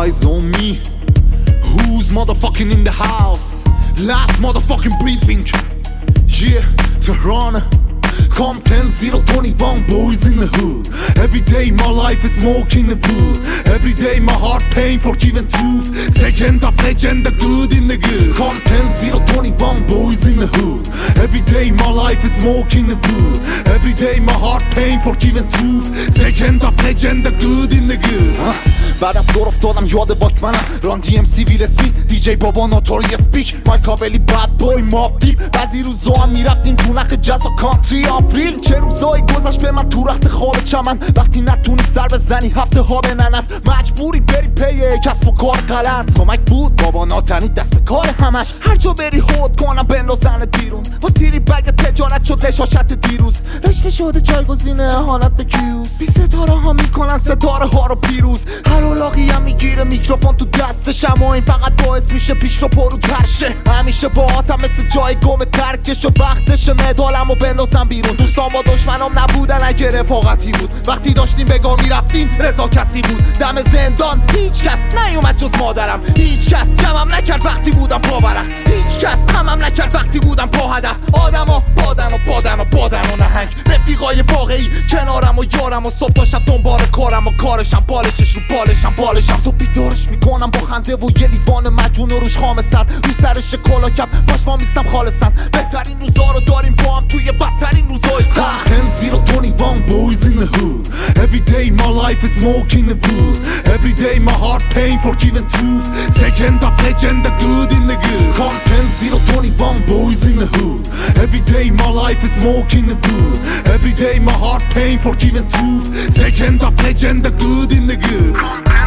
eyes on me. Who's motherfucking in the house? Last motherfucking briefing. Yeah, Tehran. Come 10-0-21 boys in the hood. Every day my life is smoking the wood. Every day my heart pain for giving truth. Second of legend, the good in the good. Come 10-0-21 boys in the hood. Every day my life is smoking the wood. Every day my heart pain for giving truth. Second of legend, the good in the good. بعد از سر افتادم یاد واکمنم. ران دی ام سی ویل اسمیت دیجی بابا نوتوریس بیگ مایکاولی بد بوی ماب دیپ. بعضی روزا هم میرفتیم تو نخ جاز و کانتری آفریل. چه روزایی گذشت به من تو رخت خواب چمن. وقتی نتونی سر بزنی هفته ها به ننت مجبوری بری پی کسب و کار غلط. کمک بود بابا ناتنی دست به کار همش. هر جا بری هود کنم بندازنت بیرون. با تیری بگ تجارت شد لشاشت دیروز. رشوه شده جایگزین اهانت به کیوز. بی ستاره ها میکنن ستاره ها رو پیروز. هر اولاقی هم میگیره میکروفون تو دستش. اما این فقط باعث میشه پیش رو پروتر شه. همیشه با آتم مثل جای گم ترکش و وقتش مدالم و بندازم بیرون. دوستان با دشمنام نبودن اگه رفاقتی بود. وقتی داشتیم بگاه میرفتین رضا کسی بود. دم زندان هیچ کس نیومد جز مادرم. هیچ کس جمعم نکرد وقتی بودم پاورق. هیچ کس همم نکرد وقتی بودم پا هدف. آدما بادن و نهنگ. رفیقای واقعی کنارم و یارم و صبح تا شب دنبال کارم و کارشم. بالشش رو بالشم صبح بیدارش میکنم با خنده و یه لیوان مجون و روش خام سر. رو سرش کلا کپ باش ما میستم خالصن. بهترین روزا رو داریم با هم توی بدترین روزای سخت. 10-0-21 boys in the hood. Every day my life is smoking the wood. Every day my heart pain for giving truth. Second of legend, the good in the good. Come 10-0-21 boys in the hood. Every day my life is smoking the wood. Every day my heart pain for giving truth. Second of legend, the good in the good.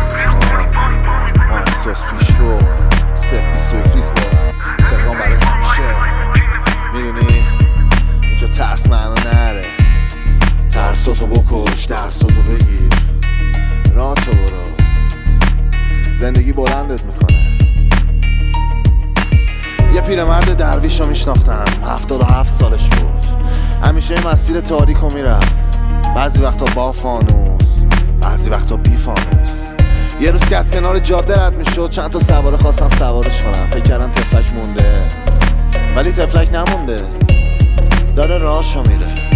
احساس پیش رو سفی سوگری کن. تهران برای همیشه. میدونی اینجا ترس معنا نره. ترساتو بکش درساتو بگیر. راهتو برو. زندگی بلندت میکنه. یه پیرمرد درویش رو میشناختم. 77 سالش بود. همیشه مسیر تاریکو میرفت. بعضی وقتا با فانوس بعضی وقتا بی فانوس. یه روز که از کنار جاده رد میشد چند تا سواره خواستن سوارش کنم. فکر کردم تفلک مونده ولی تفلک نمونده. داره راهشو میره.